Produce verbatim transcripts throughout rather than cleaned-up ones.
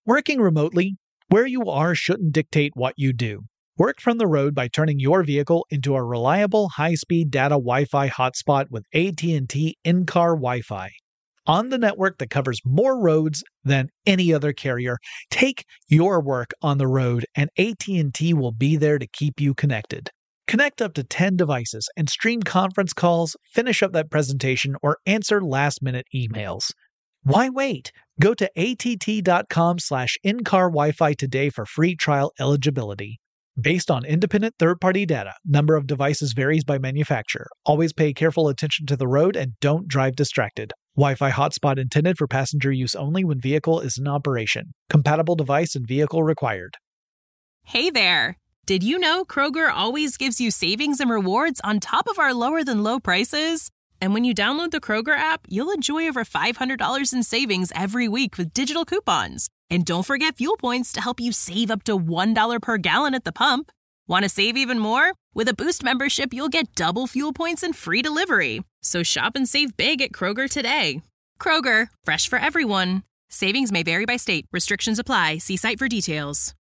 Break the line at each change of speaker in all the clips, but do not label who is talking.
Working remotely, where you are shouldn't dictate what you do. Work from the road by turning your vehicle into a reliable high-speed data Wi-Fi hotspot with A T and T in-car Wi-Fi. On the network that covers more roads than any other carrier, take your work on the road and A T and T will be there to keep you connected. Connect up to ten devices and stream conference calls, finish up that presentation, or answer last-minute emails. Why wait? Go to att.com slash in-car Wi-Fi today for free trial eligibility. Based on independent third-party data, number of devices varies by manufacturer. Always pay careful attention to the road and don't drive distracted. Wi-Fi hotspot intended for passenger use only when vehicle is in operation. Compatible device and vehicle required.
Hey there! Did you know Kroger always gives you savings and rewards on top of our lower-than-low prices? And when you download the Kroger app, you'll enjoy over five hundred dollars in savings every week with digital coupons. And don't forget fuel points to help you save up to one dollar per gallon at the pump. Want to save even more? With a Boost membership, you'll get double fuel points and free delivery. So shop and save big at Kroger today. Kroger, fresh for everyone. Savings may vary by state. Restrictions apply. See site for details.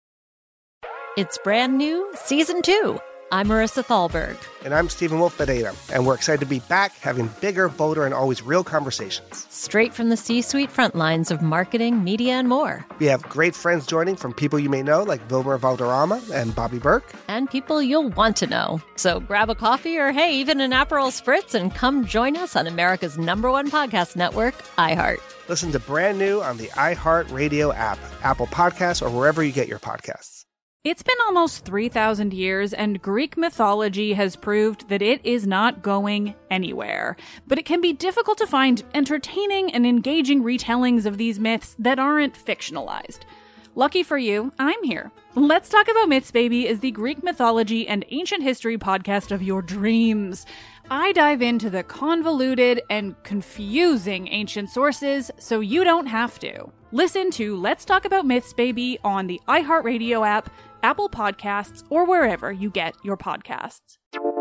It's brand new, Season two. I'm Marissa Thalberg.
And I'm Stephen Wolf Pereira, and we're excited to be back having bigger, bolder, and always real conversations.
Straight from the C-suite front lines of marketing, media, and more.
We have great friends joining from people you may know, like Wilmer Valderrama and Bobby Burke.
And people you'll want to know. So grab a coffee or, hey, even an Aperol Spritz and come join us on America's number one podcast network, iHeart.
Listen to Brand New on the iHeart Radio app, Apple Podcasts, or wherever you get your podcasts.
It's been almost three thousand years, and Greek mythology has proved that it is not going anywhere. But it can be difficult to find entertaining and engaging retellings of these myths that aren't fictionalized. Lucky for you, I'm here. Let's Talk About Myths, Baby is the Greek mythology and ancient history podcast of your dreams. I dive into the convoluted and confusing ancient sources so you don't have to. Listen to Let's Talk About Myths, Baby on the iHeartRadio app, Apple Podcasts, or wherever you get your podcasts.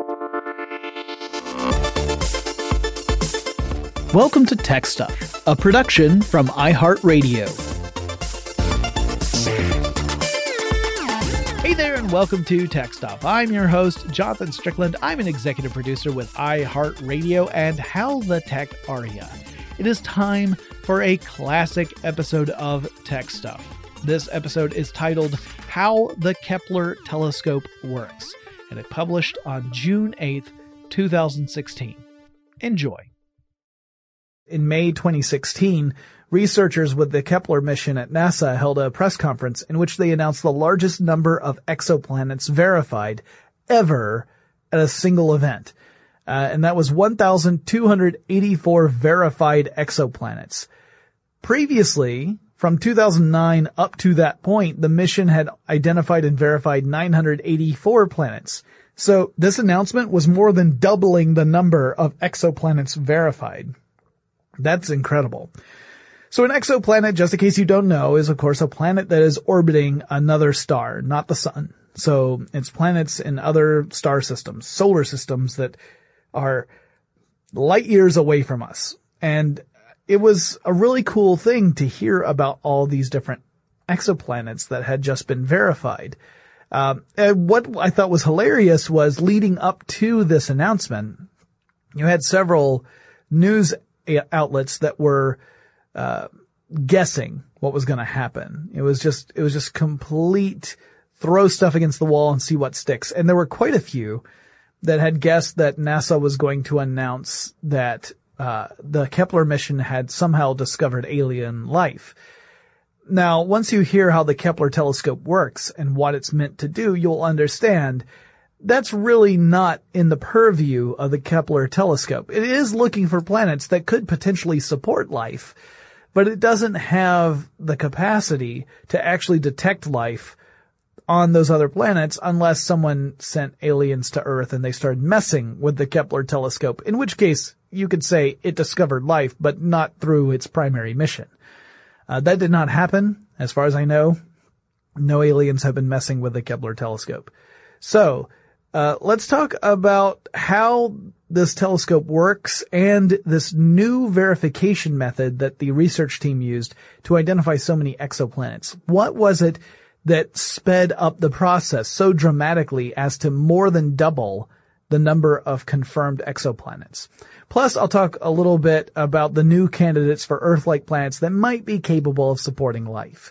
Welcome to Tech Stuff, a production from iHeartRadio. Hey there, and welcome to Tech Stuff. I'm your host, Jonathan Strickland. I'm an executive producer with iHeartRadio, and how the tech are ya? It is time for a classic episode of Tech Stuff. This episode is titled How the Kepler Telescope Works, and it published on June eighth, twenty sixteen. Enjoy. In May twenty sixteen, researchers with the Kepler mission at NASA held a press conference in which they announced the largest number of exoplanets verified ever at a single event. Uh, and that was one thousand two hundred eighty-four verified exoplanets. Previously, from two thousand nine up to that point, the mission had identified and verified nine hundred eighty-four planets. So this announcement was more than doubling the number of exoplanets verified. That's incredible. So an exoplanet, just in case you don't know, is of course a planet that is orbiting another star, not the sun. So it's planets in other star systems, solar systems that are light years away from us. And it was a really cool thing to hear about all these different exoplanets that had just been verified. Um, and what I thought was hilarious was leading up to this announcement, you had several news outlets that were uh guessing what was going to happen. It was just, it was just complete throw stuff against the wall and see what sticks. And there were quite a few that had guessed that NASA was going to announce that uh the Kepler mission had somehow discovered alien life. Now, once you hear how the Kepler telescope works and what it's meant to do, you'll understand that's really not in the purview of the Kepler telescope. It is looking for planets that could potentially support life, but it doesn't have the capacity to actually detect life on those other planets unless someone sent aliens to Earth and they started messing with the Kepler telescope, in which case you could say it discovered life, but not through its primary mission. Uh, that did not happen, as far as I know. No aliens have been messing with the Kepler telescope. So, uh, let's talk about how this telescope works and this new verification method that the research team used to identify so many exoplanets. What was it that sped up the process so dramatically as to more than double the number of confirmed exoplanets? Plus, I'll talk a little bit about the new candidates for Earth-like planets that might be capable of supporting life.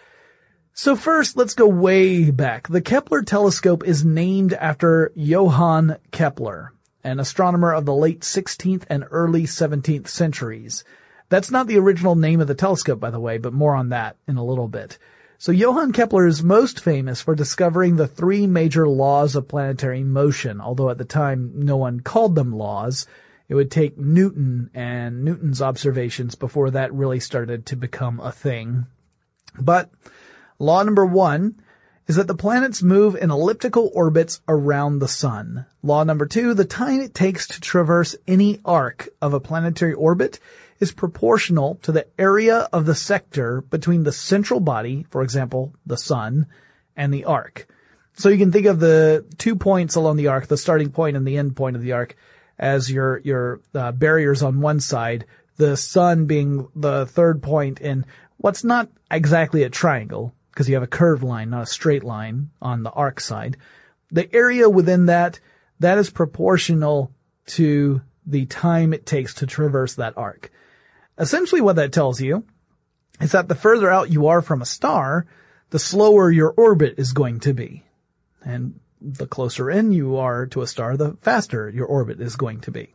So first, let's go way back. The Kepler telescope is named after Johann Kepler, an astronomer of the late sixteenth and early seventeenth centuries. That's not the original name of the telescope, by the way, but more on that in a little bit. So Johann Kepler is most famous for discovering the three major laws of planetary motion, although at the time no one called them laws. It would take Newton and Newton's observations before that really started to become a thing. But law number one is that the planets move in elliptical orbits around the sun. Law number two, the time it takes to traverse any arc of a planetary orbit is proportional to the area of the sector between the central body, for example, the sun, and the arc. So you can think of the two points along the arc, the starting point and the end point of the arc, as your, your uh, barriers on one side, the sun being the third point in what's not exactly a triangle, because you have a curved line, not a straight line on the arc side. The area within that, that is proportional to the time it takes to traverse that arc. Essentially what that tells you is that the further out you are from a star, the slower your orbit is going to be. And the closer in you are to a star, the faster your orbit is going to be.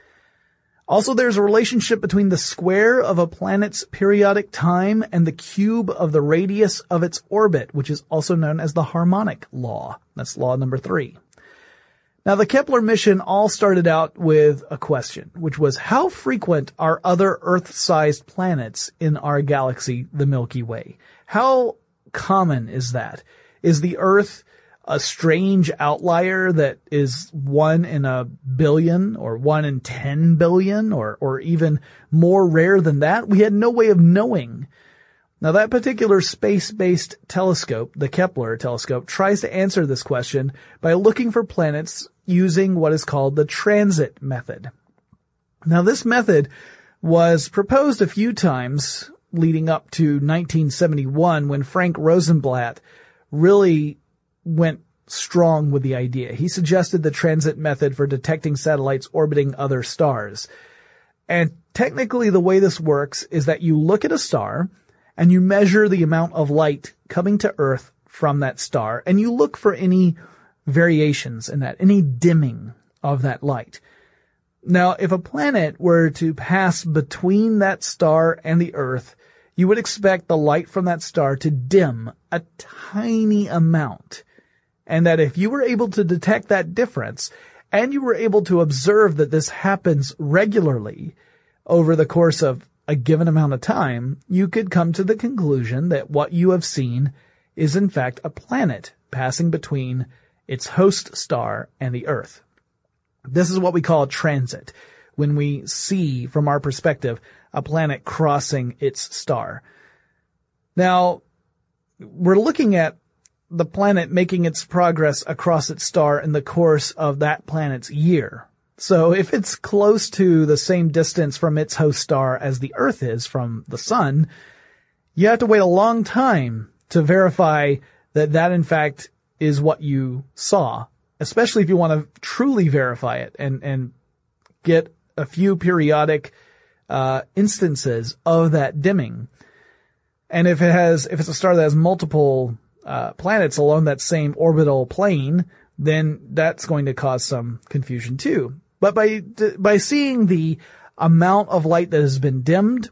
Also, there's a relationship between the square of a planet's periodic time and the cube of the radius of its orbit, which is also known as the harmonic law. That's law number three. Now, the Kepler mission all started out with a question, which was, how frequent are other Earth-sized planets in our galaxy, the Milky Way? How common is that? Is the Earth a strange outlier that is one in a billion or one in ten billion or, or even more rare than that? We had no way of knowing. Now, that particular space-based telescope, the Kepler telescope, tries to answer this question by looking for planets using what is called the transit method. Now, this method was proposed a few times leading up to nineteen seventy-one when Frank Rosenblatt really went strong with the idea. He suggested the transit method for detecting satellites orbiting other stars. And technically the way this works is that you look at a star and you measure the amount of light coming to Earth from that star, and you look for any variations in that, any dimming of that light. Now, if a planet were to pass between that star and the Earth, you would expect the light from that star to dim a tiny amount. And that if you were able to detect that difference, and you were able to observe that this happens regularly over the course of a given amount of time, you could come to the conclusion that what you have seen is in fact a planet passing between its host star and the Earth. This is what we call a transit, when we see, from our perspective, a planet crossing its star. Now, we're looking at the planet making its progress across its star in the course of that planet's year. So if it's close to the same distance from its host star as the Earth is from the sun, you have to wait a long time to verify that that in fact is what you saw, especially if you want to truly verify it and, and get a few periodic uh instances of that dimming. And if it has, if it's a star that has multiple uh planets along that same orbital plane, then that's going to cause some confusion too. But by by seeing the amount of light that has been dimmed,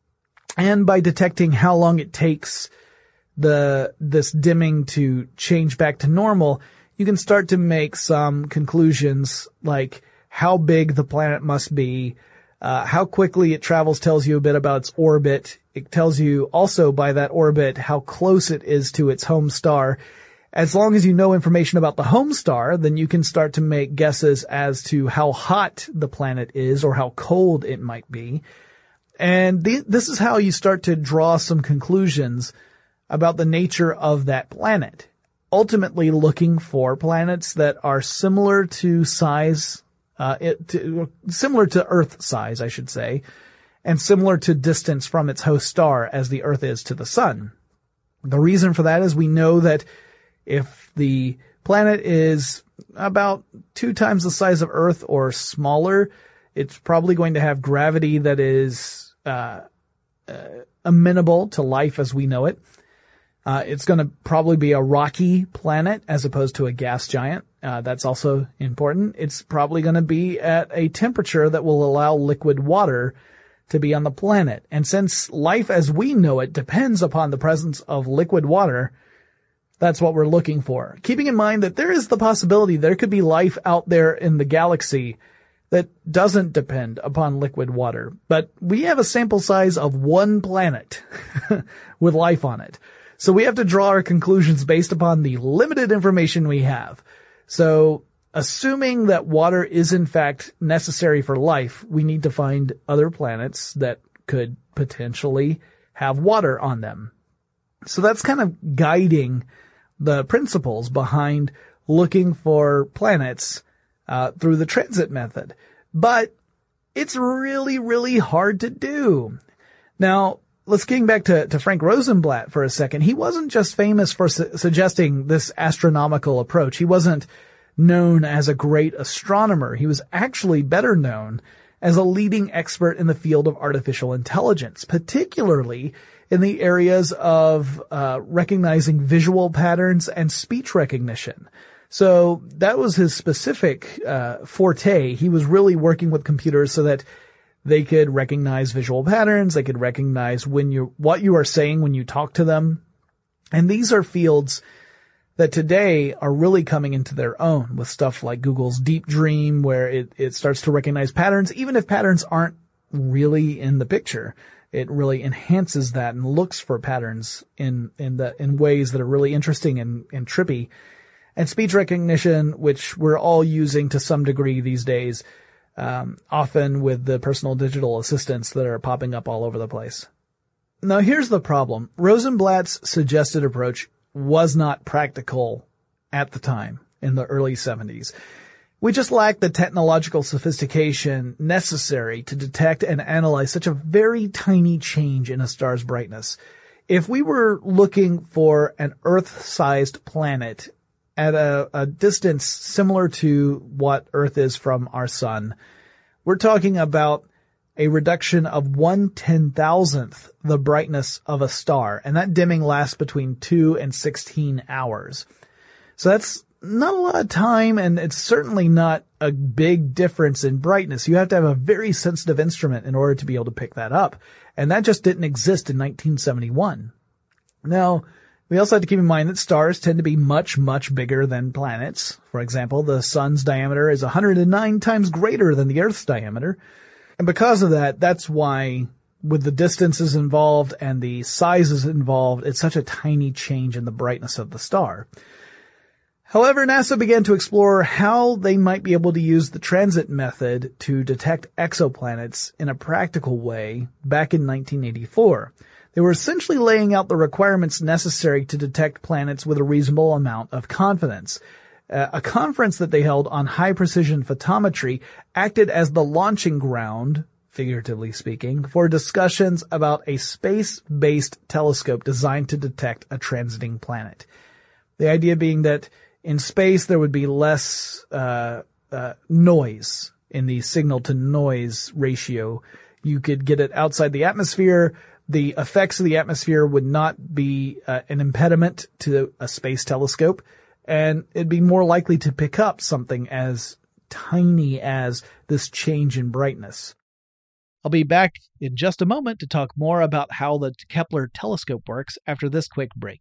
and by detecting how long it takes the this dimming to change back to normal, you can start to make some conclusions like how big the planet must be, uh, how quickly it travels tells you a bit about its orbit. It tells you also by that orbit how close it is to its home star. As long as you know information about the home star, then you can start to make guesses as to how hot the planet is or how cold it might be. And th- this is how you start to draw some conclusions about the nature of that planet. Ultimately looking for planets that are similar to size uh, it, to, similar to Earth size, I should say, and similar to distance from its host star as the Earth is to the sun. The reason for that is we know that if the planet is about two times the size of Earth or smaller, it's probably going to have gravity that is uh, uh amenable to life as we know it. Uh, it's going to probably be a rocky planet as opposed to a gas giant. Uh, that's also important. It's probably going to be at a temperature that will allow liquid water to be on the planet. And since life as we know it depends upon the presence of liquid water, that's what we're looking for. Keeping in mind that there is the possibility there could be life out there in the galaxy that doesn't depend upon liquid water. But we have a sample size of one planet with life on it. So we have to draw our conclusions based upon the limited information we have. So assuming that water is in fact necessary for life, we need to find other planets that could potentially have water on them. So that's kind of guiding the principles behind looking for planets uh, through the transit method. But it's really, really hard to do. Now, let's get back to, to Frank Rosenblatt for a second. He wasn't just famous for su- suggesting this astronomical approach. He wasn't known as a great astronomer. He was actually better known as a leading expert in the field of artificial intelligence, particularly in the areas of uh, recognizing visual patterns and speech recognition. So that was his specific uh, forte. He was really working with computers so that they could recognize visual patterns. They could recognize when you what you are saying when you talk to them. And these are fields that today are really coming into their own with stuff like Google's Deep Dream, where it, it starts to recognize patterns, even if patterns aren't really in the picture. It really enhances that and looks for patterns in, in the, in ways that are really interesting and, and trippy. And speech recognition, which we're all using to some degree these days, um, often with the personal digital assistants that are popping up all over the place. Now here's the problem. Rosenblatt's suggested approach was not practical at the time in the early seventies. We just lacked the technological sophistication necessary to detect and analyze such a very tiny change in a star's brightness. If we were looking for an Earth-sized planet at a, a distance similar to what Earth is from our sun, we're talking about a reduction of one ten thousandth the brightness of a star, and that dimming lasts between two and sixteen hours. So that's not a lot of time, and it's certainly not a big difference in brightness. You have to have a very sensitive instrument in order to be able to pick that up, and that just didn't exist in nineteen seventy-one. Now, we also have to keep in mind that stars tend to be much, much bigger than planets. For example, the sun's diameter is one hundred nine times greater than the Earth's diameter. And because of that, that's why with the distances involved and the sizes involved, it's such a tiny change in the brightness of the star. However, NASA began to explore how they might be able to use the transit method to detect exoplanets in a practical way back in nineteen eighty-four. They were essentially laying out the requirements necessary to detect planets with a reasonable amount of confidence. Uh, a conference that they held on high-precision photometry acted as the launching ground, figuratively speaking, for discussions about a space-based telescope designed to detect a transiting planet. The idea being that in space there would be less uh, uh noise in the signal-to-noise ratio. You could get it outside the atmosphere. The effects of the atmosphere would not be uh, an impediment to a space telescope, and it'd be more likely to pick up something as tiny as this change in brightness. I'll be back in just a moment to talk more about how the Kepler telescope works after this quick break.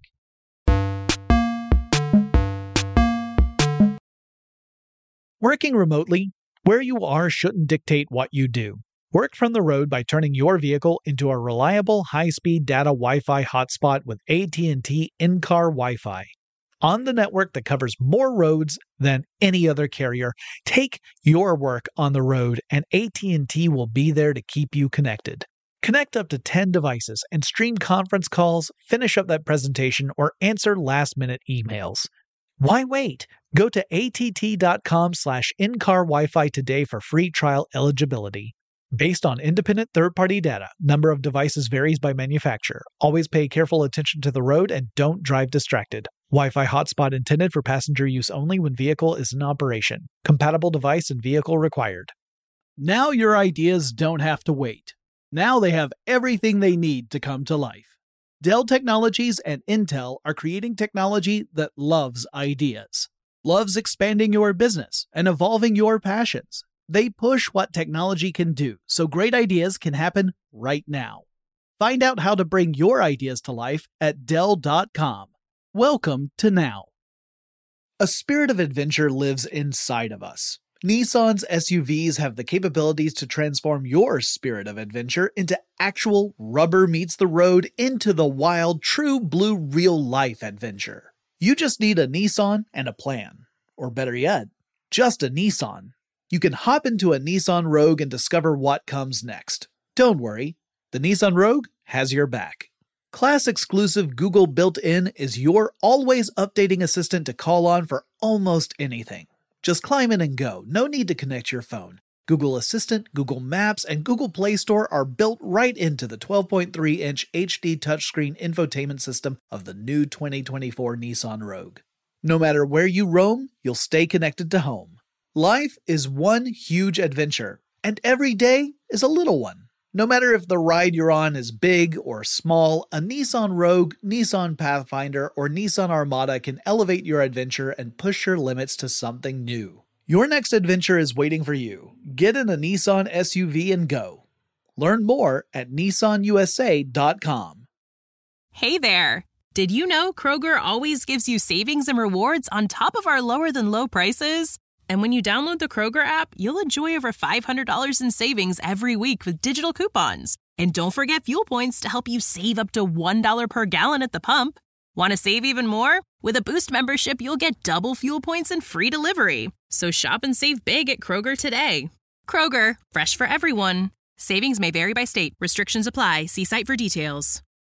Working remotely, where you are shouldn't dictate what you do. Work from the road by turning your vehicle into a reliable high-speed data Wi-Fi hotspot with A T and T in-car Wi-Fi. On the network that covers more roads than any other carrier, take your work on the road and A T and T will be there to keep you connected. Connect up to ten devices and stream conference calls, finish up that presentation, or answer last-minute emails. Why wait? Go to att.com slash in-car Wi-Fi today for free trial eligibility. Based on independent third-party data, number of devices varies by manufacturer. Always pay careful attention to the road and don't drive distracted. Wi-Fi hotspot intended for passenger use only when vehicle is in operation. Compatible device and vehicle required.
Now your ideas don't have to wait. Now they have everything they need to come to life. Dell Technologies and Intel are creating technology that loves ideas. Loves expanding your business and evolving your passions. They push what technology can do so great ideas can happen right now. Find out how to bring your ideas to life at Dell dot com. Welcome to Now. A spirit of adventure lives inside of us. Nissan's S U Vs have the capabilities to transform your spirit of adventure into actual rubber meets the road into the wild, true blue real life adventure. You just need a Nissan and a plan. Or better yet, just a Nissan. You can hop into a Nissan Rogue and discover what comes next. Don't worry, the Nissan Rogue has your back. Class-exclusive Google built-in is your always updating assistant to call on for almost anything. Just climb in and go, no need to connect your phone. Google Assistant, Google Maps, and Google Play Store are built right into the twelve point three inch H D touchscreen infotainment system of the new twenty twenty-four Nissan Rogue. No matter where you roam, you'll stay connected to home. Life is one huge adventure, and every day is a little one. No matter if the ride you're on is big or small, a Nissan Rogue, Nissan Pathfinder, or Nissan Armada can elevate your adventure and push your limits to something new. Your next adventure is waiting for you. Get in a Nissan S U V and go. Learn more at Nissan U S A dot com.
Hey there! Did you know Kroger always gives you savings and rewards on top of our lower-than-low prices? And when you download the Kroger app, you'll enjoy over five hundred dollars in savings every week with digital coupons. And don't forget fuel points to help you save up to one dollar per gallon at the pump. Want to save even more? With a Boost membership, you'll get double fuel points and free delivery. So shop and save big at Kroger today. Kroger, fresh for everyone. Savings may vary by state. Restrictions apply. See site for details.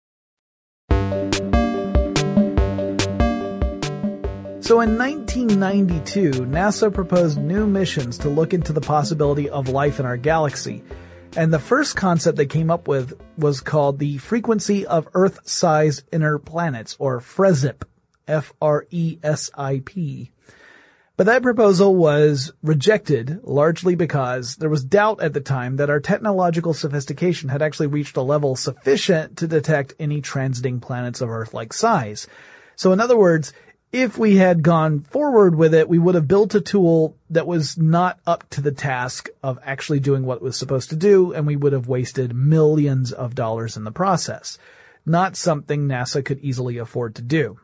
So in nineteen ninety-two, NASA proposed new missions to look into the possibility of life in our galaxy. And the first concept they came up with was called the Frequency of Earth-Sized Inner Planets, or FRESIP, F R E S I P. But that proposal was rejected largely because there was doubt at the time that our technological sophistication had actually reached a level sufficient to detect any transiting planets of Earth-like size. So in other words, if we had gone forward with it, we would have built a tool that was not up to the task of actually doing what it was supposed to do, and we would have wasted millions of dollars in the process. Not something NASA could easily afford to do.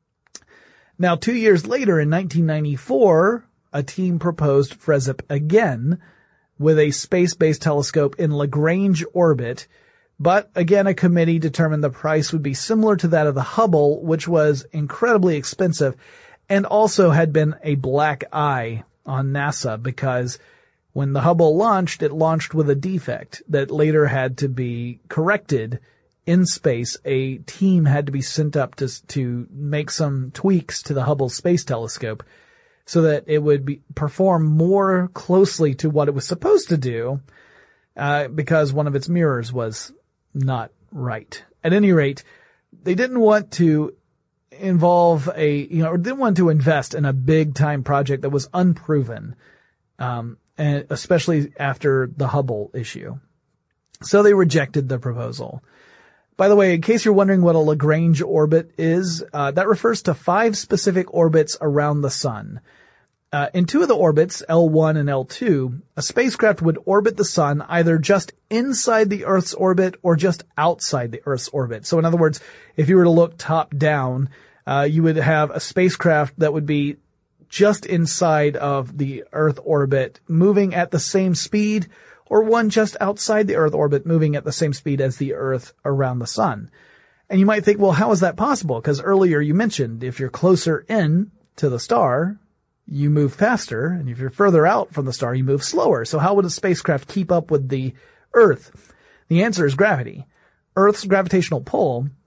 Now, two years later, in nineteen ninety-four, a team proposed FRESIP again with a space-based telescope in Lagrange orbit. But again, a committee determined the price would be similar to that of the Hubble, which was incredibly expensive and also had been a black eye on NASA because when the Hubble launched, it launched with a defect that later had to be corrected in space. A team had to be sent up to, to make some tweaks to the Hubble Space Telescope so that it would be, perform more closely to what it was supposed to do, uh, because one of its mirrors was not right. At any rate, they didn't want to involve a, you know, or didn't want to invest in a big time project that was unproven, um, and especially after the Hubble issue. So they rejected the proposal. By the way, in case you're wondering what a Lagrange orbit is, uh, that refers to five specific orbits around the sun. Uh, in two of the orbits, L one and L two, a spacecraft would orbit the sun either just inside the Earth's orbit or just outside the Earth's orbit. So in other words, if you were to look top down, uh, you would have a spacecraft that would be just inside of the Earth orbit, moving at the same speed, or one just outside the Earth orbit, moving at the same speed as the Earth around the sun. And you might think, well, how is that possible? Because earlier you mentioned if you're closer in to the star, you move faster, and if you're further out from the star, you move slower. So how would a spacecraft keep up with the Earth? The answer is gravity. Earth's gravitational pull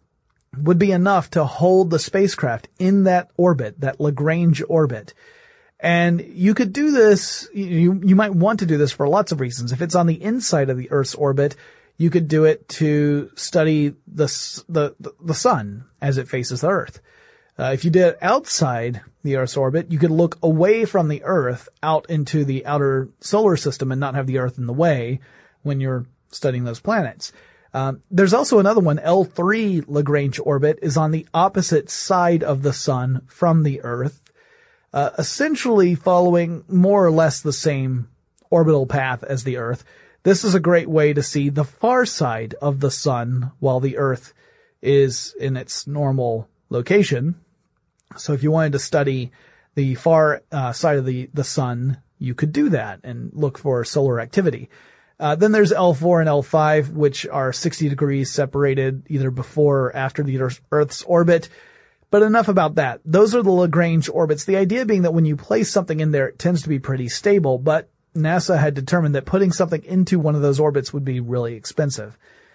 would be enough to hold the spacecraft in that orbit, that Lagrange orbit. And you could do this, you, you might want to do this for lots of reasons. If it's on the inside of the Earth's orbit, you could do it to study the, the, the sun as it faces the Earth. Uh, if you did it outside the Earth's orbit, you could look away from the Earth out into the outer solar system and not have the Earth in the way when you're studying those planets. Um, there's also another one, L three Lagrange orbit is on the opposite side of the sun from the Earth, uh, essentially following more or less the same orbital path as the Earth. This is a great way to see the far side of the sun while the Earth is in its normal location. So if you wanted to study the far uh, side of the, the sun, you could do that and look for solar activity. Uh, then there's L four and L five, which are sixty degrees separated either before or after the Earth's orbit. But enough about that. Those are the Lagrange orbits. The idea being that when you place something in there, it tends to be pretty stable, but NASA had determined that putting something into one of those orbits would be really expensive.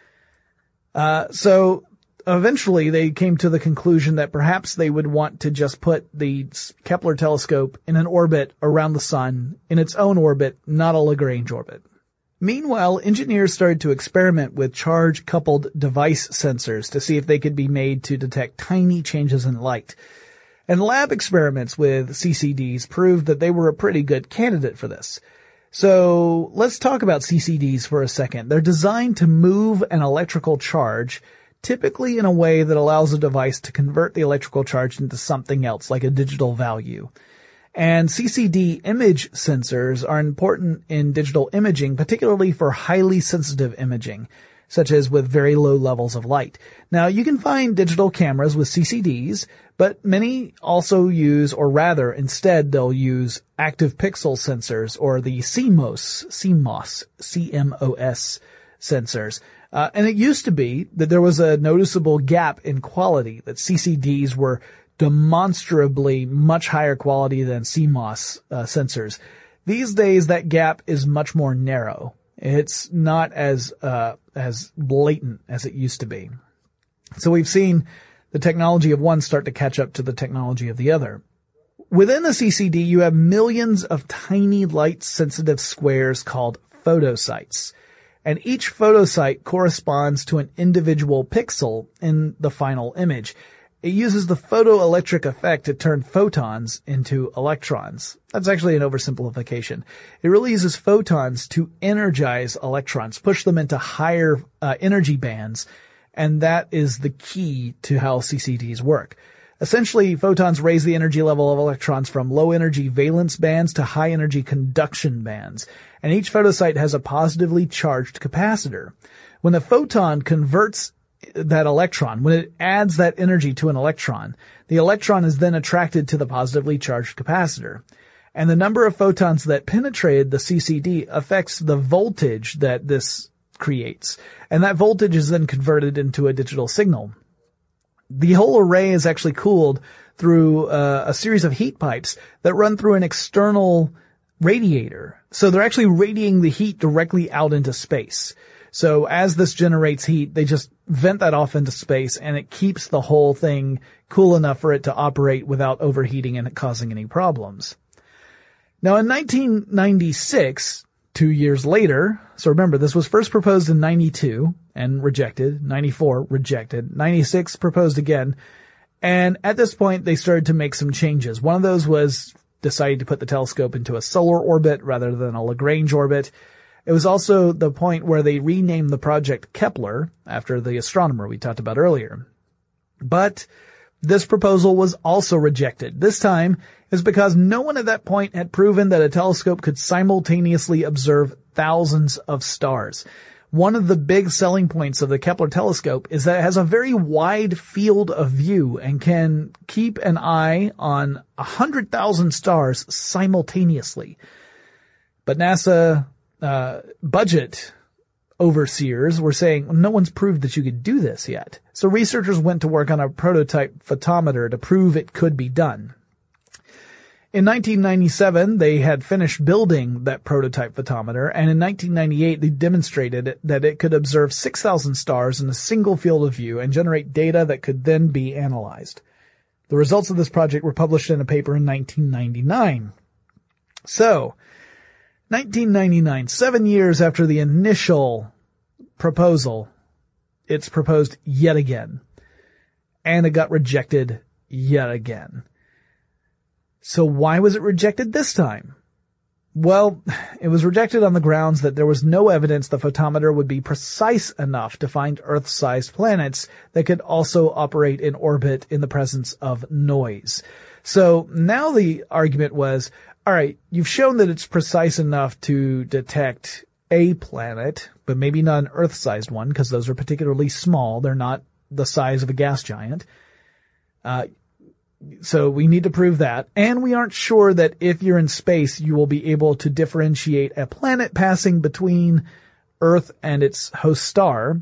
Uh, so eventually they came to the conclusion that perhaps they would want to just put the Kepler telescope in an orbit around the sun, in its own orbit, not a Lagrange orbit. Meanwhile, engineers started to experiment with charge-coupled device sensors to see if they could be made to detect tiny changes in light. And lab experiments with C C Ds proved that they were a pretty good candidate for this. So let's talk about C C Ds for a second. They're designed to move an electrical charge, typically in a way that allows a device to convert the electrical charge into something else, like a digital value. And C C D image sensors are important in digital imaging, particularly for highly sensitive imaging, such as with very low levels of light. Now, you can find digital cameras with C C Ds, but many also use, or rather, instead, they'll use active pixel sensors, or the C M O S, C M O S, C M O S sensors. Uh, and it used to be that there was a noticeable gap in quality, that C C Ds were demonstrably much higher quality than C M O S uh, sensors. These days, that gap is much more narrow. It's not as uh as blatant as it used to be. So we've seen the technology of one start to catch up to the technology of the other. Within the C C D, you have millions of tiny light-sensitive squares called photosites. And each photosite corresponds to an individual pixel in the final image. It uses the photoelectric effect to turn photons into electrons. That's actually an oversimplification. It really uses photons to energize electrons, push them into higher uh, energy bands, and that is the key to how C C Ds work. Essentially, photons raise the energy level of electrons from low-energy valence bands to high-energy conduction bands, and each photosite has a positively charged capacitor. When a photon converts that electron, when it adds that energy to an electron, the electron is then attracted to the positively charged capacitor. And the number of photons that penetrated the C C D affects the voltage that this creates. And that voltage is then converted into a digital signal. The whole array is actually cooled through uh, a series of heat pipes that run through an external radiator. So they're actually radiating the heat directly out into space. So as this generates heat, they just vent that off into space, and it keeps the whole thing cool enough for it to operate without overheating and causing any problems. Now in nineteen ninety-six, two years later, so remember this was first proposed in ninety-two and rejected, ninety-four rejected, ninety-six proposed again, and at this point they started to make some changes. One of those was deciding to put the telescope into a solar orbit rather than a Lagrange orbit. It was also the point where they renamed the project Kepler after the astronomer we talked about earlier. But this proposal was also rejected. This time is because no one at that point had proven that a telescope could simultaneously observe thousands of stars. One of the big selling points of the Kepler telescope is that it has a very wide field of view and can keep an eye on one hundred thousand stars simultaneously. But NASA Uh, budget overseers were saying, well, no one's proved that you could do this yet. So researchers went to work on a prototype photometer to prove it could be done. In nineteen ninety-seven, they had finished building that prototype photometer, and in nineteen ninety-eight, they demonstrated that it could observe six thousand stars in a single field of view and generate data that could then be analyzed. The results of this project were published in a paper in nineteen ninety-nine. So, nineteen ninety-nine, seven years after the initial proposal, it's proposed yet again. And it got rejected yet again. So why was it rejected this time? Well, it was rejected on the grounds that there was no evidence the photometer would be precise enough to find Earth-sized planets that could also operate in orbit in the presence of noise. So now the argument was, all right, you've shown that it's precise enough to detect a planet, but maybe not an Earth-sized one, because those are particularly small. They're not the size of a gas giant. Uh, So we need to prove that. And we aren't sure that if you're in space, you will be able to differentiate a planet passing between Earth and its host star,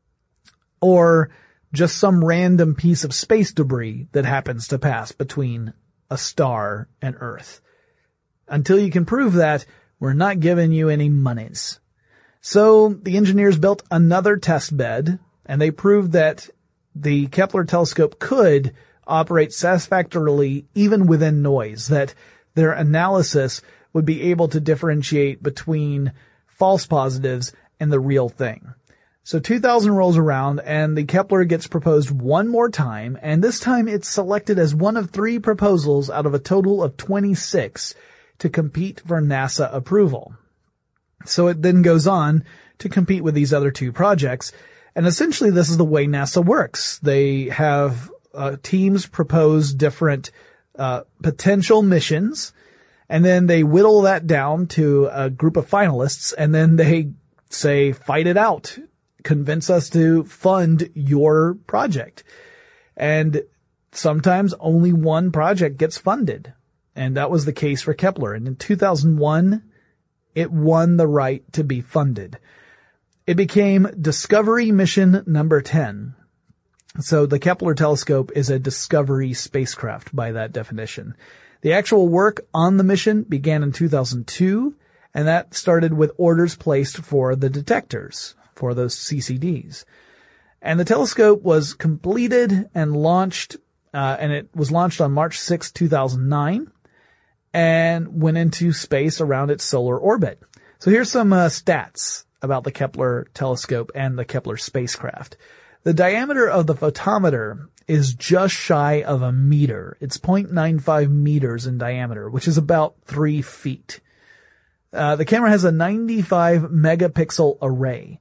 or just some random piece of space debris that happens to pass between a star and Earth. Until you can prove that, we're not giving you any monies. So the engineers built another test bed, and they proved that the Kepler telescope could operate satisfactorily even within noise, that their analysis would be able to differentiate between false positives and the real thing. So two thousand rolls around and the Kepler gets proposed one more time, and this time it's selected as one of three proposals out of a total of twenty-six to compete for NASA approval. So it then goes on to compete with these other two projects, and essentially this is the way NASA works. They have Uh, teams propose different uh, potential missions, and then they whittle that down to a group of finalists, and then they say, fight it out. Convince us to fund your project. And sometimes only one project gets funded. And that was the case for Kepler. And in two thousand one, it won the right to be funded. It became Discovery Mission number ten. So the Kepler telescope is a Discovery spacecraft by that definition. The actual work on the mission began in two thousand two, and that started with orders placed for the detectors, for those C C Ds. And the telescope was completed and launched, uh, and it was launched on March sixth, two thousand nine, and went into space around its solar orbit. So here's some uh, stats about the Kepler telescope and the Kepler spacecraft. The diameter of the photometer is just shy of a meter. It's zero point nine five meters in diameter, which is about three feet. Uh, the camera has a ninety-five megapixel array.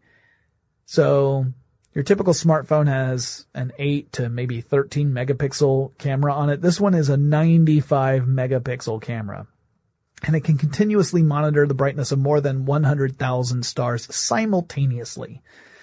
So your typical smartphone has an eight to maybe thirteen megapixel camera on it. This one is a ninety-five megapixel camera. And it can continuously monitor the brightness of more than one hundred thousand stars simultaneously.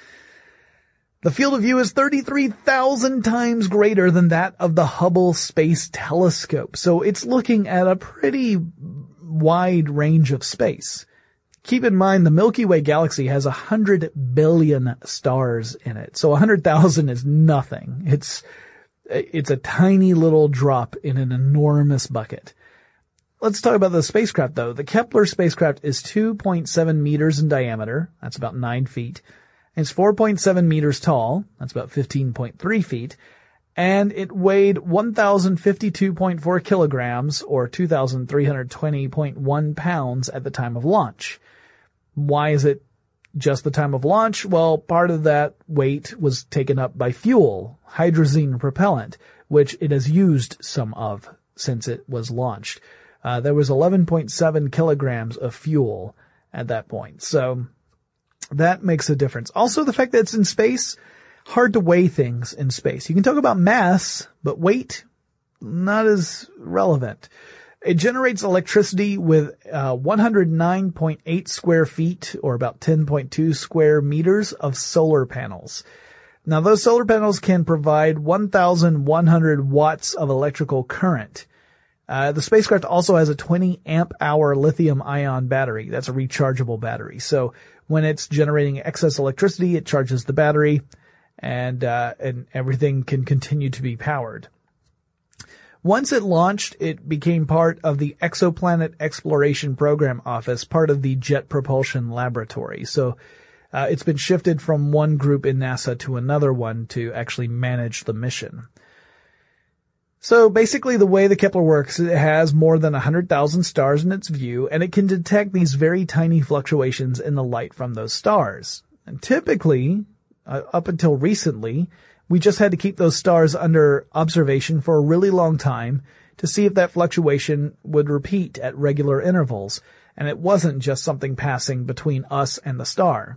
The field of view is thirty-three thousand times greater than that of the Hubble Space Telescope, so it's looking at a pretty wide range of space. Keep in mind the Milky Way galaxy has one hundred billion stars in it, so one hundred thousand is nothing. It's, it's a tiny little drop in an enormous bucket. Let's talk about the spacecraft though. The Kepler spacecraft is two point seven meters in diameter, that's about nine feet. It's four point seven meters tall, that's about fifteen point three feet, and it weighed one thousand fifty-two point four kilograms, or two thousand three hundred twenty point one pounds at the time of launch. Why is it just the time of launch? Well, part of that weight was taken up by fuel, hydrazine propellant, which it has used some of since it was launched. Uh, there was eleven point seven kilograms of fuel at that point, so that makes a difference. Also, the fact that it's in space, hard to weigh things in space. You can talk about mass, but weight, not as relevant. It generates electricity with uh, one hundred nine point eight square feet, or about ten point two square meters of solar panels. Now, those solar panels can provide one thousand one hundred watts of electrical current. Uh, the spacecraft also has a twenty amp hour lithium ion battery. That's a rechargeable battery. So when it's generating excess electricity, it charges the battery, and uh, and everything can continue to be powered. Once it launched, it became part of the Exoplanet Exploration Program Office, part of the Jet Propulsion Laboratory. So uh, it's been shifted from one group in NASA to another one to actually manage the mission. So basically the way the Kepler works, it has more than one hundred thousand stars in its view, and it can detect these very tiny fluctuations in the light from those stars. And typically, uh, up until recently, we just had to keep those stars under observation for a really long time to see if that fluctuation would repeat at regular intervals, and it wasn't just something passing between us and the star.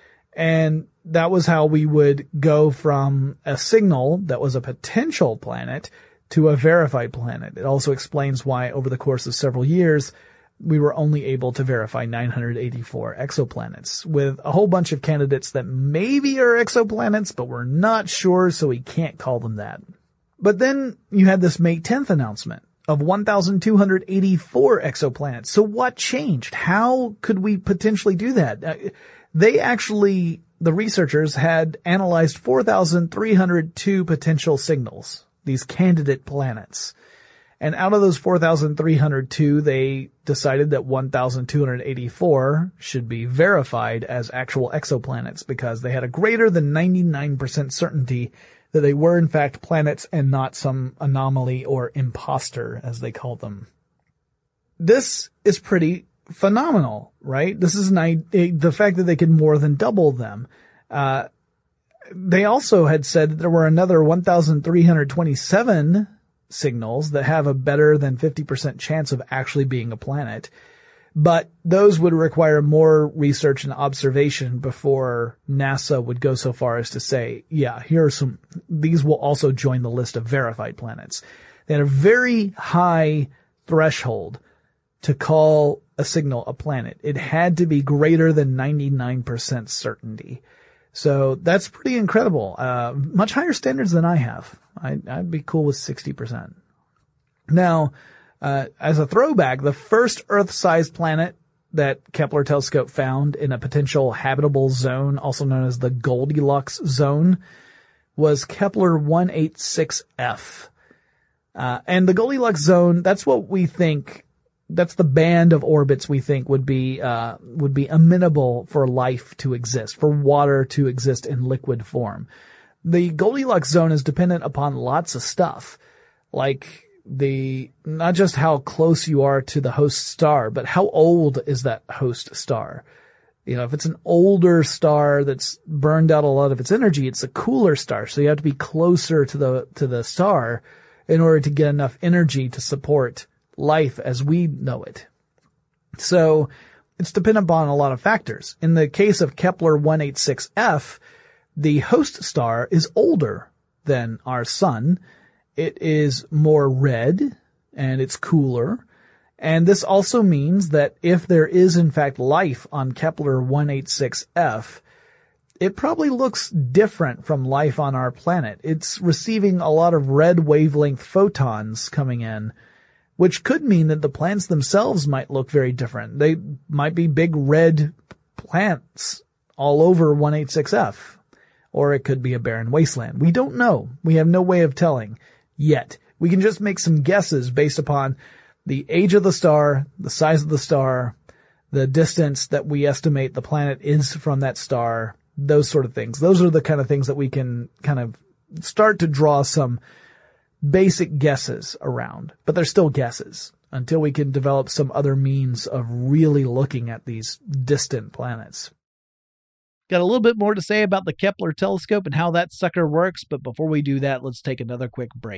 And that was how we would go from a signal that was a potential planet to a verified planet. It also explains why over the course of several years, we were only able to verify nine hundred eighty-four exoplanets, with a whole bunch of candidates that maybe are exoplanets, but we're not sure, so we can't call them that. But then you had this May tenth announcement of one thousand two hundred eighty-four exoplanets. So what changed? How could we potentially do that? Uh, they actually, the researchers had analyzed four thousand three hundred two potential signals, these candidate planets. And out of those four thousand three hundred two, they decided that one thousand two hundred eighty-four should be verified as actual exoplanets because they had a greater than ninety-nine percent certainty that they were in fact planets and not some anomaly or imposter, as they called them. This is pretty phenomenal, right? This is an, the fact that they could more than double them. Uh, they also had said that there were another one thousand three hundred twenty-seven signals that have a better than fifty percent chance of actually being a planet. But those would require more research and observation before NASA would go so far as to say, yeah, here are some, these will also join the list of verified planets. They had a very high threshold to call a signal a planet. It had to be greater than ninety-nine percent certainty. So that's pretty incredible. Uh, much higher standards than I have. I'd, I'd be cool with sixty percent. Now, uh, as a throwback, the first Earth-sized planet that Kepler telescope found in a potential habitable zone, also known as the Goldilocks zone, was Kepler one eighty-six f. Uh, and the Goldilocks zone, that's what we think, that's the band of orbits we think would be, uh, would be amenable for life to exist, for water to exist in liquid form. The Goldilocks zone is dependent upon lots of stuff, like the, not just how close you are to the host star, but how old is that host star? You know, if it's an older star that's burned out a lot of its energy, it's a cooler star. So you have to be closer to the, to the star in order to get enough energy to support life as we know it. So it's dependent upon a lot of factors. In the case of Kepler one eighty-six f, the host star is older than our sun. It is more red and it's cooler. And this also means that if there is in fact life on Kepler one eighty-six f, it probably looks different from life on our planet. It's receiving a lot of red wavelength photons coming in, which could mean that the planets themselves might look very different. They might be big red plants all over one eighty-six f, or it could be a barren wasteland. We don't know. We have no way of telling yet. We can just make some guesses based upon the age of the star, the size of the star, the distance that we estimate the planet is from that star, those sort of things. Those are the kind of things that we can kind of start to draw some basic guesses around, but they're still guesses until we can develop some other means of really looking at these distant planets.
Got a little bit more to say about the Kepler telescope and how that sucker works, but before we do that, let's take another quick break.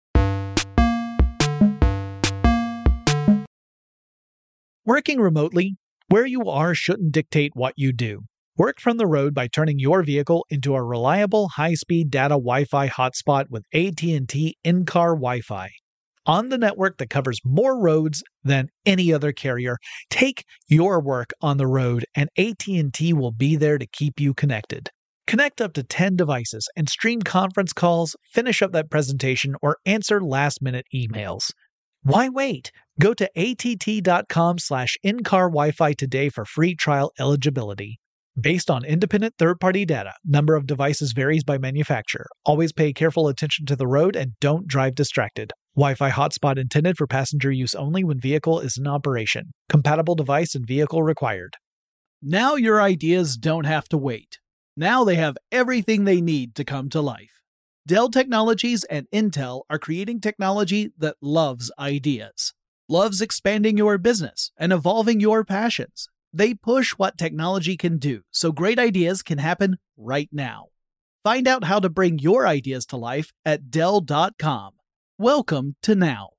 Working remotely, where you are shouldn't dictate what you do. Work from the road by turning your vehicle into a reliable, high-speed data Wi-Fi hotspot with A T and T in-car Wi-Fi. On the network that covers more roads than any other carrier, take your work on the road and A T and T will be there to keep you connected. Connect up to ten devices and stream conference calls, finish up that presentation, or answer last-minute emails. Why wait? Go to att.com slash in-car Wi-Fi today for free trial eligibility. Based on independent third-party data, number of devices varies by manufacturer. Always pay careful attention to the road and don't drive distracted.
Wi-Fi hotspot intended for passenger use only when vehicle is in operation. Compatible device and vehicle required.
Now your ideas don't have to wait. Now they have everything they need to come to life. Dell Technologies and Intel are creating technology that loves ideas, loves expanding your business and evolving your passions. They push what technology can do so great ideas can happen right now. Find out how to bring your ideas to life at Dell dot com. Welcome to Now.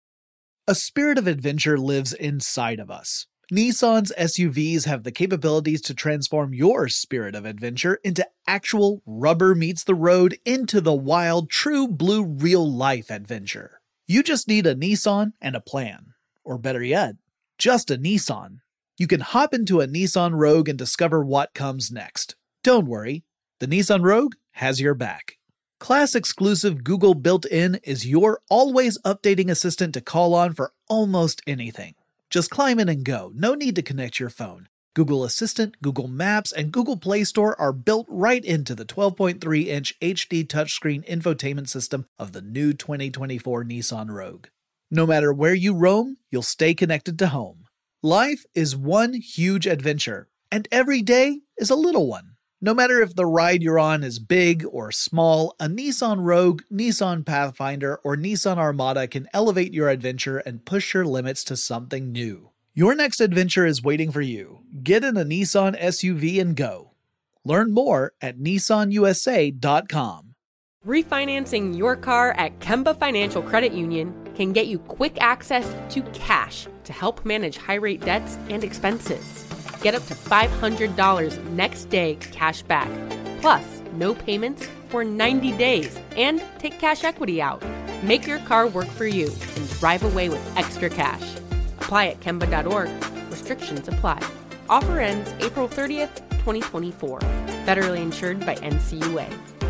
A spirit of adventure lives inside of us. Nissan's S U Vs have the capabilities to transform your spirit of adventure into actual rubber meets the road into the wild, true blue real-life adventure. You just need a Nissan and a plan. Or better yet, just a Nissan. You can hop into a Nissan Rogue and discover what comes next. Don't worry, the Nissan Rogue has your back. Class-exclusive Google built-in is your always updating assistant to call on for almost anything. Just climb in and go. No need to connect your phone. Google Assistant, Google Maps, and Google Play Store are built right into the twelve point three inch H D touchscreen infotainment system of the new twenty twenty-four Nissan Rogue. No matter where you roam, you'll stay connected to home. Life is one huge adventure, and every day is a little one. No matter if the ride you're on is big or small, a Nissan Rogue, Nissan Pathfinder, or Nissan Armada can elevate your adventure and push your limits to something new. Your next adventure is waiting for you. Get in a Nissan S U V and go. Learn more at Nissan U S A dot com.
Refinancing your car at Kemba Financial Credit Union can get you quick access to cash to help manage high-rate debts and expenses. Get up to five hundred dollars next day cash back, plus no payments for ninety days, and take cash equity out. Make your car work for you and drive away with extra cash. Apply at Kemba dot org. Restrictions apply. Offer ends April thirtieth, twenty twenty-four. Federally insured by N C U A.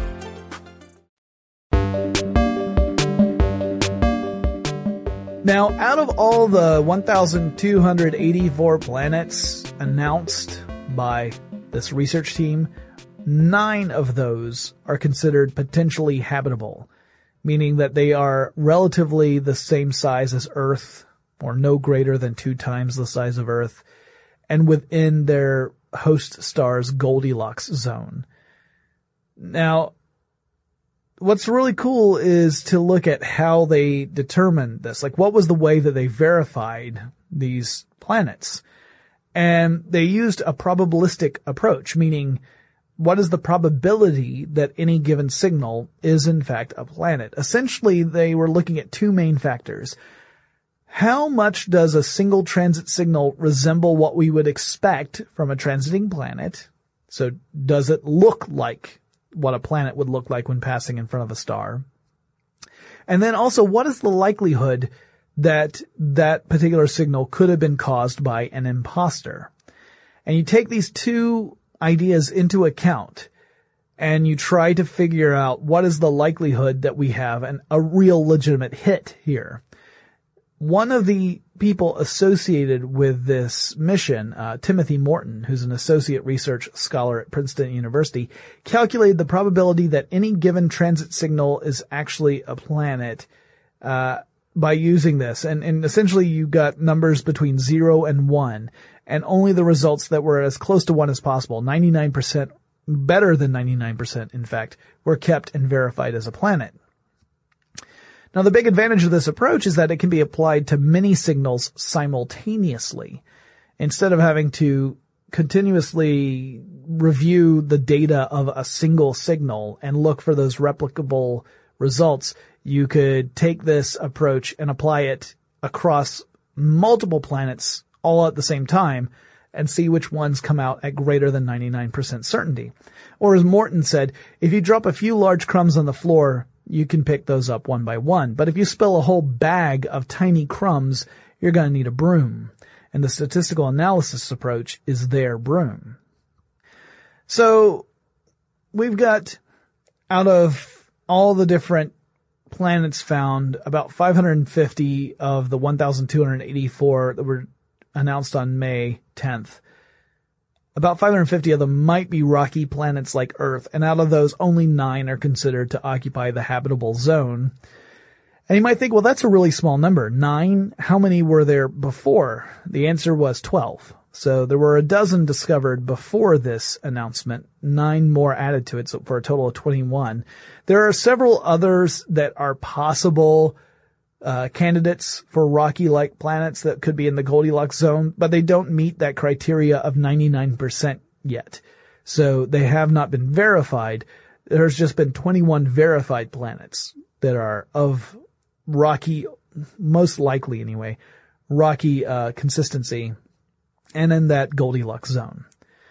Now, out of all the one thousand two hundred eighty-four planets announced by this research team, nine of those are considered potentially habitable, meaning that they are relatively the same size as Earth, or no greater than two times the size of Earth, and within their host star's Goldilocks zone. Now, what's really cool is to look at how they determined this. Like, what was the way that they verified these planets? And they used a probabilistic approach, meaning what is the probability that any given signal is in fact a planet? Essentially, they were looking at two main factors. How much does a single transit signal resemble what we would expect from a transiting planet? So does it look like what a planet would look like when passing in front of a star? And then also, what is the likelihood that that particular signal could have been caused by an imposter? And you take these two ideas into account, and you try to figure out what is the likelihood that we have an, a real legitimate hit here. One of the people associated with this mission, uh, Timothy Morton, who's an associate research scholar at Princeton University, calculated the probability that any given transit signal is actually a planet, uh, by using this. And, and essentially you got numbers between zero and one, and only the results that were as close to one as possible, ninety-nine percent, better than ninety-nine percent, in fact, were kept and verified as a planet. Now, the big advantage of this approach is that it can be applied to many signals simultaneously. Instead of having to continuously review the data of a single signal and look for those replicable results, you could take this approach and apply it across multiple planets all at the same time and see which ones come out at greater than ninety-nine percent certainty. Or as Morton said, if you drop a few large crumbs on the floor, you can pick those up one by one. But if you spill a whole bag of tiny crumbs, you're going to need a broom. And the statistical analysis approach is their broom. So we've got, out of all the different planets found, about five hundred fifty of the one thousand two hundred eighty-four that were announced on May tenth. About five hundred fifty of them might be rocky planets like Earth, and out of those, only nine are considered to occupy the habitable zone. And you might think, well, that's a really small number. Nine? How many were there before? The answer was twelve. So there were a dozen discovered before this announcement, nine more added to it, so for a total of twenty-one. There are several others that are possible uh candidates for Rocky-like planets that could be in the Goldilocks zone, but they don't meet that criteria of ninety-nine percent yet. So they have not been verified. There's just been twenty-one verified planets that are of rocky, most likely anyway, rocky uh consistency, and in that Goldilocks zone.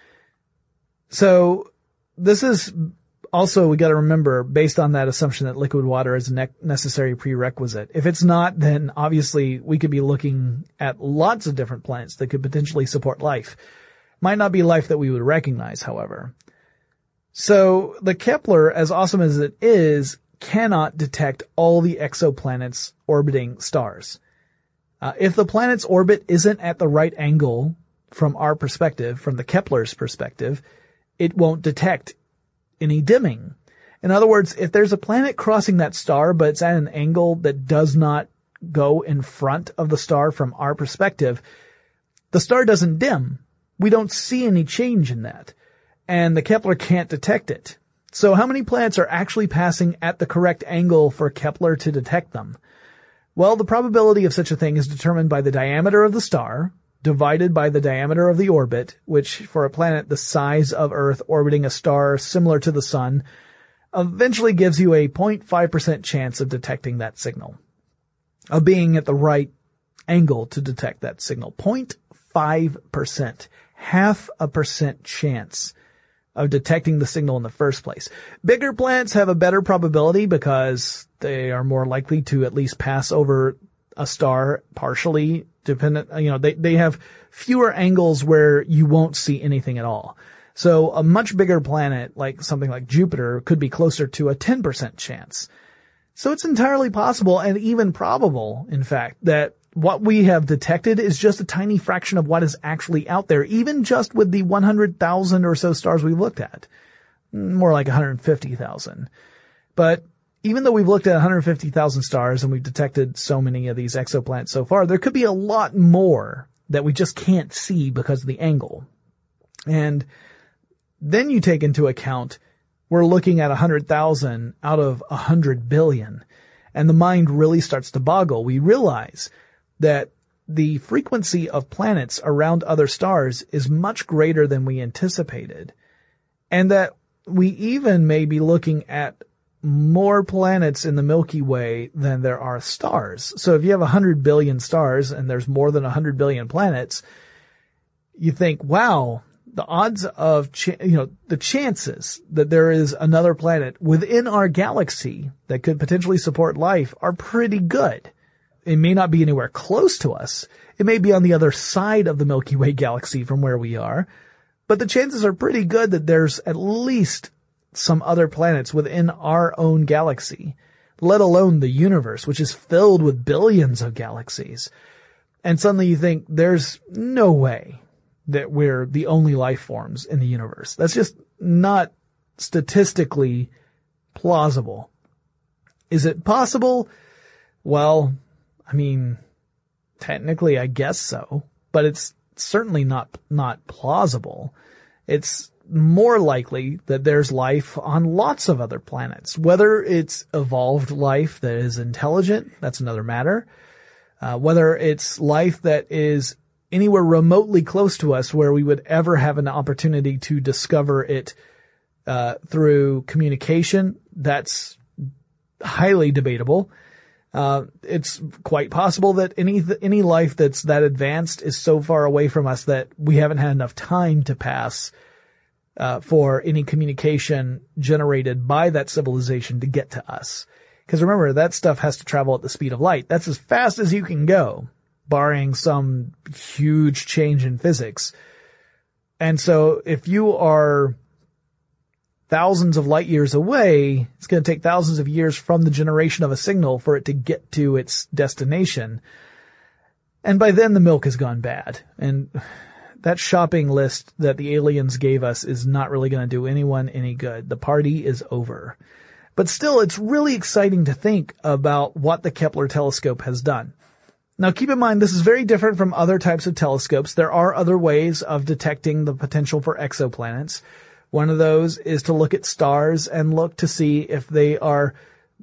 So this is also, we got to remember, based on that assumption that liquid water is a ne- necessary prerequisite. If it's not, then obviously we could be looking at lots of different planets that could potentially support life. Might not be life that we would recognize, however. So the Kepler, as awesome as it is, cannot detect all the exoplanets orbiting stars. Uh, if the planet's orbit isn't at the right angle from our perspective, from the Kepler's perspective, it won't detect any dimming. In other words, if there's a planet crossing that star, but it's at an angle that does not go in front of the star from our perspective, the star doesn't dim. We don't see any change in that. And the Kepler can't detect it. So how many planets are actually passing at the correct angle for Kepler to detect them? Well, the probability of such a thing is determined by the diameter of the star, divided by the diameter of the orbit, which for a planet the size of Earth orbiting a star similar to the sun, eventually gives you a zero point five percent chance of detecting that signal, of being at the right angle to detect that signal. zero point five percent. Half a percent chance of detecting the signal in the first place. Bigger planets have a better probability because they are more likely to at least pass over a star partially dependent, you know, they, they have fewer angles where you won't see anything at all. So a much bigger planet, like something like Jupiter, could be closer to a ten percent chance. So it's entirely possible and even probable, in fact, that what we have detected is just a tiny fraction of what is actually out there, even just with the one hundred thousand or so stars we looked at. More like one hundred fifty thousand. But even though we've looked at one hundred fifty thousand stars and we've detected so many of these exoplanets so far, there could be a lot more that we just can't see because of the angle. And then you take into account we're looking at one hundred thousand out of one hundred billion, and the mind really starts to boggle. We realize that the frequency of planets around other stars is much greater than we anticipated, and that we even may be looking at more planets in the Milky Way than there are stars. So if you have one hundred billion stars and there's more than one hundred billion planets, you think, wow, the odds of, ch- you know, the chances that there is another planet within our galaxy that could potentially support life are pretty good. It may not be anywhere close to us. It may be on the other side of the Milky Way galaxy from where we are, but the chances are pretty good that there's at least some other planets within our own galaxy, let alone the universe, which is filled with billions of galaxies. And suddenly you think there's no way that we're the only life forms in the universe. That's just not statistically plausible. Is it possible? Well, I mean, technically I guess so, but it's certainly not, not plausible. It's more likely that there's life on lots of other planets. Whether it's evolved life that is intelligent, that's another matter. Uh, whether it's life that is anywhere remotely close to us where we would ever have an opportunity to discover it uh through communication, that's highly debatable. Uh it's quite possible that any any life that's that advanced is so far away from us that we haven't had enough time to pass uh for any communication generated by that civilization to get to us. Because remember, that stuff has to travel at the speed of light. That's as fast as you can go, barring some huge change in physics. And so if you are thousands of light years away, it's going to take thousands of years from the generation of a signal for it to get to its destination. And by then the milk has gone bad. And that shopping list that the aliens gave us is not really going to do anyone any good. The party is over. But still, it's really exciting to think about what the Kepler telescope has done. Now, keep in mind, this is very different from other types of telescopes. There are other ways of detecting the potential for exoplanets. One of those is to look at stars and look to see if they are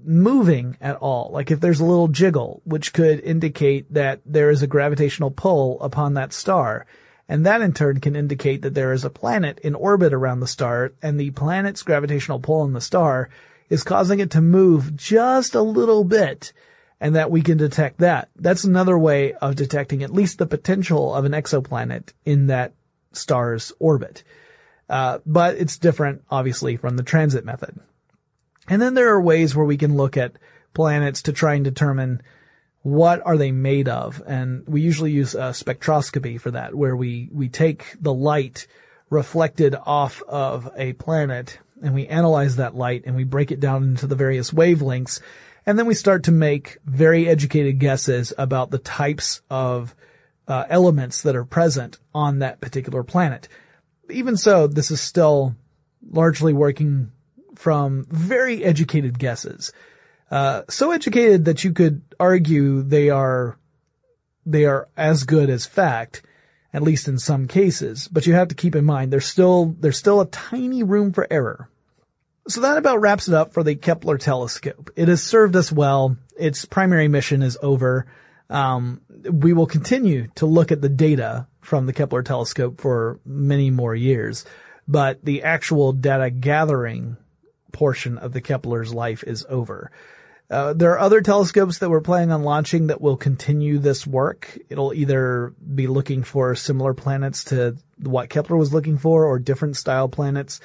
moving at all, like if there's a little jiggle, which could indicate that there is a gravitational pull upon that star. And that in turn can indicate that there is a planet in orbit around the star, and the planet's gravitational pull on the star is causing it to move just a little bit, and that we can detect that. That's another way of detecting at least the potential of an exoplanet in that star's orbit. Uh, but it's different, obviously, from the transit method. And then there are ways where we can look at planets to try and determine what are they made of. And we usually use uh, spectroscopy for that, where we, we take the light reflected off of a planet and we analyze that light and we break it down into the various wavelengths. And then we start to make very educated guesses about the types of uh, elements that are present on that particular planet. Even so, this is still largely working from very educated guesses. Uh, so educated that you could argue they are, they are as good as fact, at least in some cases. But you have to keep in mind, there's still, there's still a tiny room for error. So that about wraps it up for the Kepler telescope. It has served us well. Its primary mission is over. Um, we will continue to look at the data from the Kepler telescope for many more years, but the actual data gathering portion of the Kepler's life is over. Uh, there are other telescopes that we're planning on launching that will continue this work. It'll either be looking for similar planets to what Kepler was looking for or different style planets.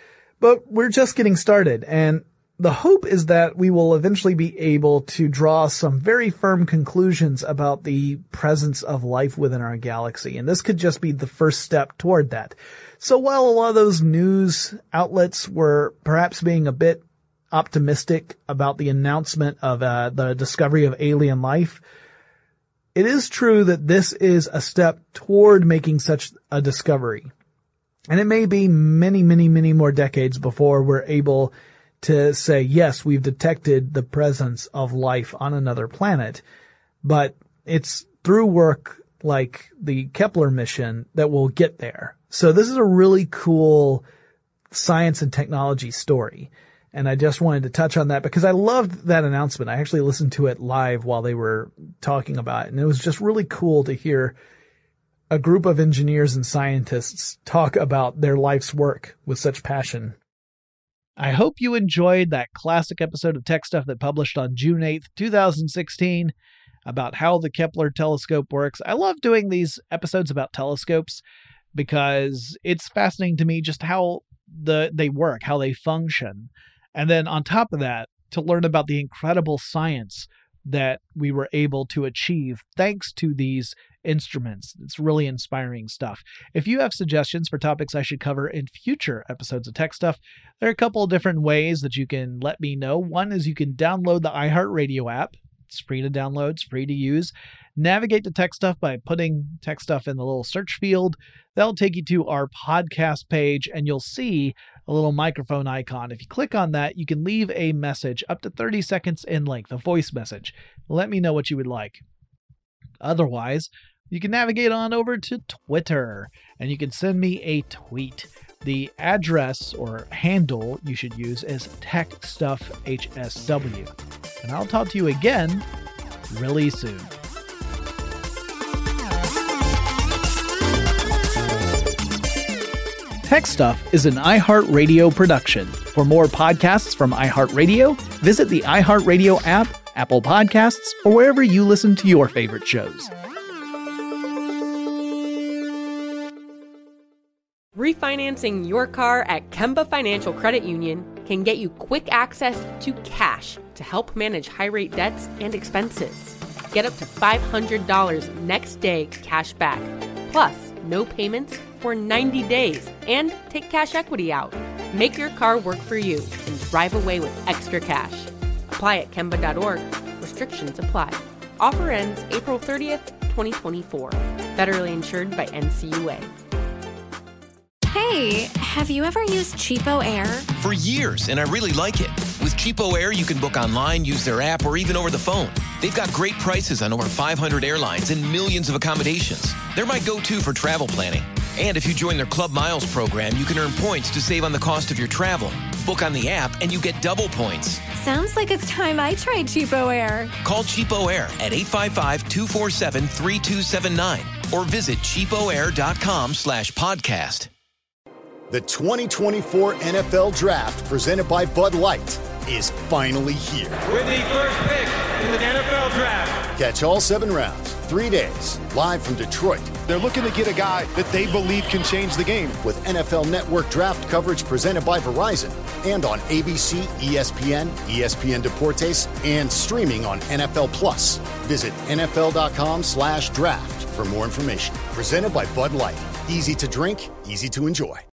But we're just getting started, and the hope is that we will eventually be able to draw some very firm conclusions about the presence of life within our galaxy, and this could just be the first step toward that. So while a lot of those news outlets were perhaps being a bit optimistic about the announcement of uh, the discovery of alien life, it is true that this is a step toward making such a discovery. And it may be many, many, many more decades before we're able to say, yes, we've detected the presence of life on another planet. But it's through work like the Kepler mission that we'll get there. So this is a really cool science and technology story. And I just wanted to touch on that because I loved that announcement. I actually listened to it live while they were talking about it. And it was just really cool to hear a group of engineers and scientists talk about their life's work with such passion.
I hope you enjoyed that classic episode of Tech Stuff that published on June eighth, twenty sixteen about how the Kepler telescope works. I love doing these episodes about telescopes because it's fascinating to me just how the they work, how they function. And then on top of that, to learn about the incredible science that we were able to achieve thanks to these instruments. It's really inspiring stuff. If you have suggestions for topics I should cover in future episodes of Tech Stuff, there are a couple of different ways that you can let me know. One is you can download the iHeartRadio app. It's free to download, it's free to use. Navigate to Tech Stuff by putting Tech Stuff in the little search field. That'll take you to our podcast page, and you'll see a little microphone icon. If you click on that, you can leave a message up to thirty seconds in length, a voice message. Let me know what you would like. Otherwise, you can navigate on over to Twitter, and you can send me a tweet. The address or handle you should use is TechStuffHSW. And I'll talk to you again really soon. Tech Stuff is an iHeartRadio production. For more podcasts from iHeartRadio, visit the iHeartRadio app, Apple Podcasts, or wherever you listen to your favorite shows.
Refinancing your car at Kemba Financial Credit Union can get you quick access to cash to help manage high-rate debts and expenses. Get up to five hundred dollars next day cash back, plus no payments for ninety days, and take cash equity out. Make your car work for you and drive away with extra cash. Apply at Kemba dot org. Restrictions apply. Offer ends April thirtieth, twenty twenty-four. Federally insured by N C U A.
Hey, have you ever used Cheapo Air?
For years, and I really like it. With
Cheapo Air you can book online, use their app, or even over the phone. They've got great prices on over five hundred airlines and millions of accommodations. They're my go-to for travel planning. And if you join their Club Miles program, you can earn points to save on the cost of your travel. Book on the app and you get double points.
Sounds like it's time I tried Cheapo Air.
Call Cheapo Air at eight five five, two four seven, three two seven nine or visit cheapoair.com slash podcast.
The twenty twenty-four N F L Draft, presented by Bud Light, is finally here.
With the first pick in the N F L Draft.
Catch all seven rounds, three days, live from Detroit.
They're looking to get a guy that they believe can change the game.
With N F L Network draft coverage presented by Verizon and on A B C, E S P N, E S P N Deportes, and streaming on N F L Plus. Visit nfl.com slash draft for more information. Presented by Bud Light. Easy to drink, easy to enjoy.